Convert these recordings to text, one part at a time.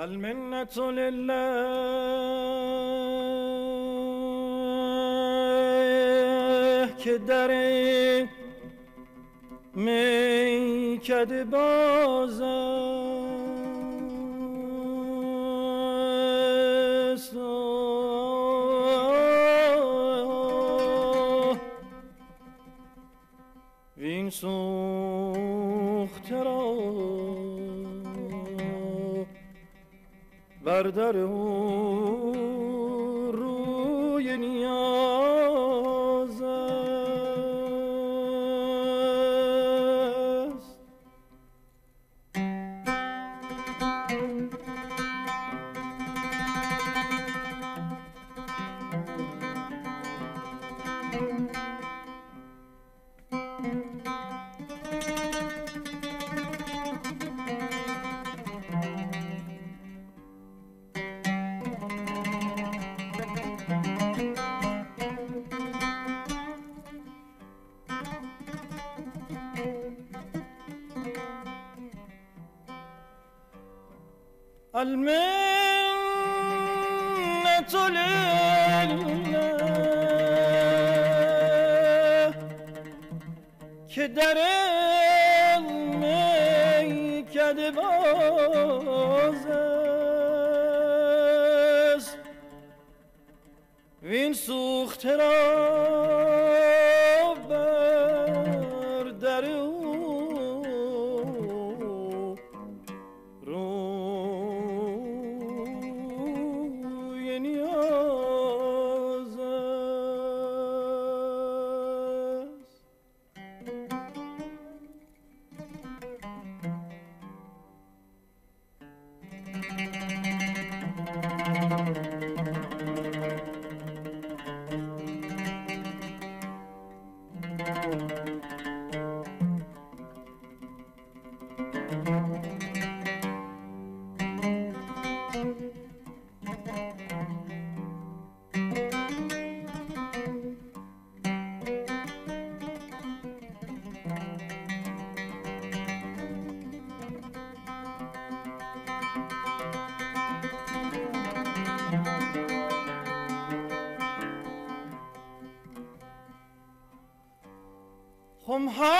المنة لله که در میکده باز است وین سوخته را بر در او روی نیاز است. المنة لله که در میکده باز است وین سوخته را بر در او خمها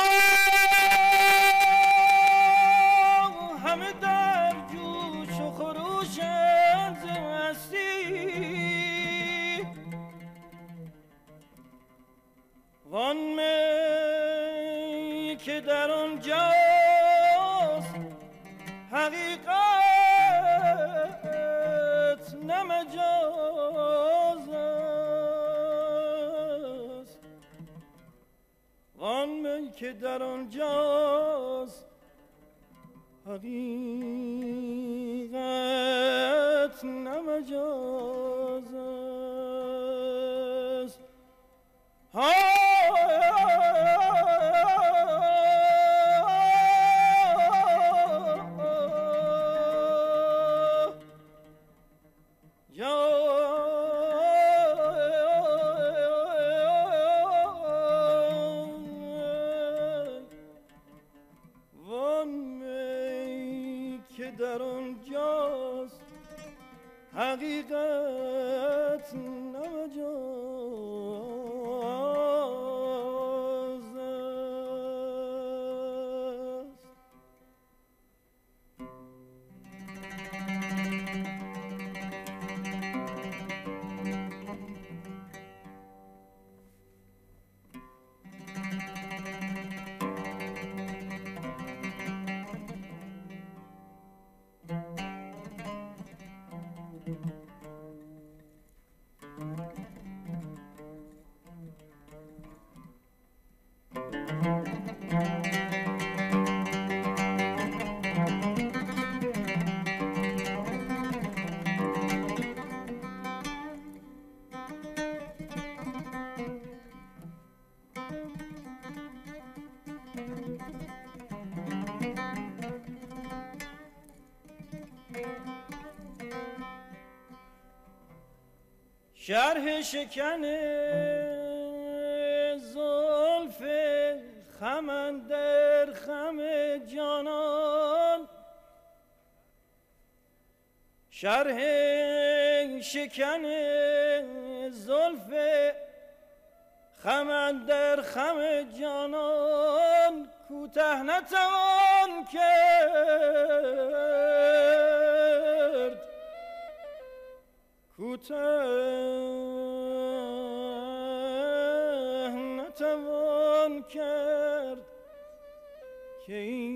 همه در جوش و خروش هستی وان می که در آنجاست حقیقت نه مجاز است وان می که در آنجاست حقیقت نه مجاز است. در آنجاست حقیقت نمجاز است. شرح شکن زلف خم در خم جانان شرح شکن زلف خم در خم جانان کوته نتوان کرد، کوته نتوان کرد که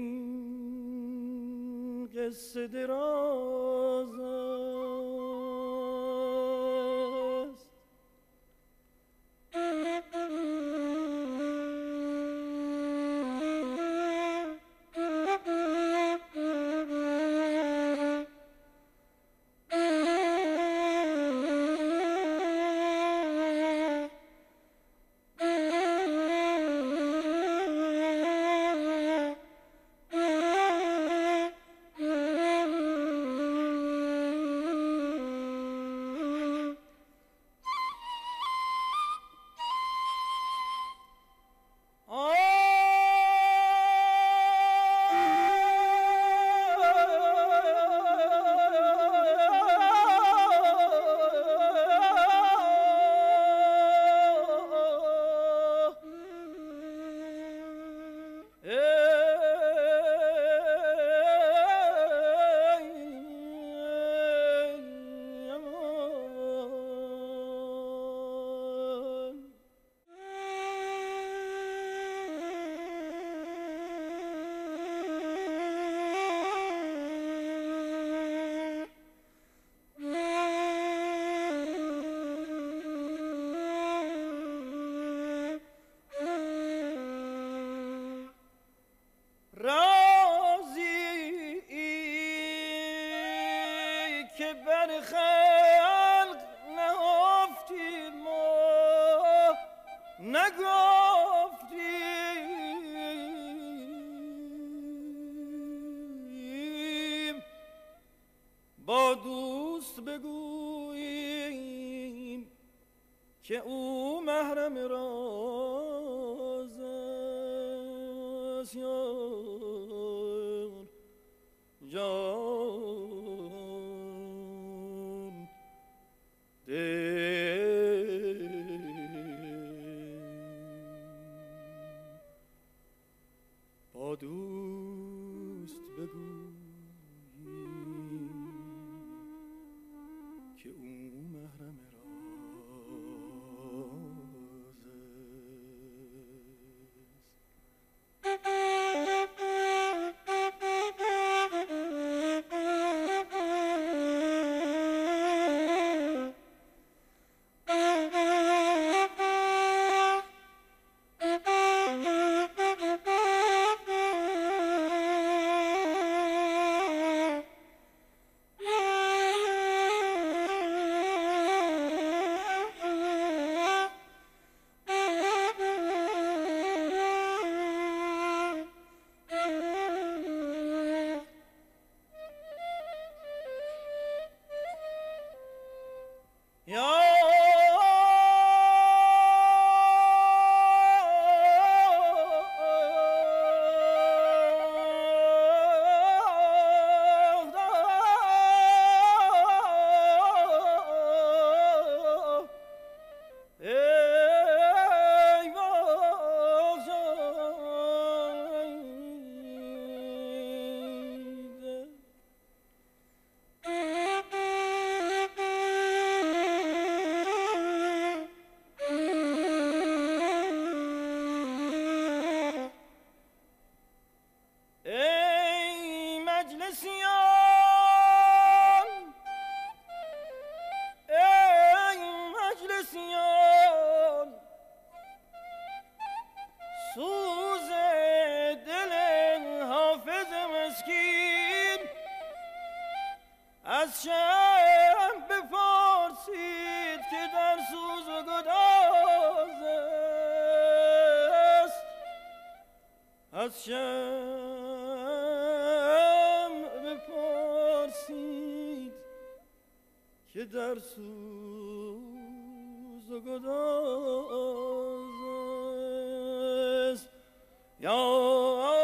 این قصه دراز است. نگفتیم با دوست بگوییم که او محرم راز است. جان با دوست بگوییم که او محرم راز از شم بپرسید که در سوز و گداز است. از شم بپرسید که در سوز و گداز است. یا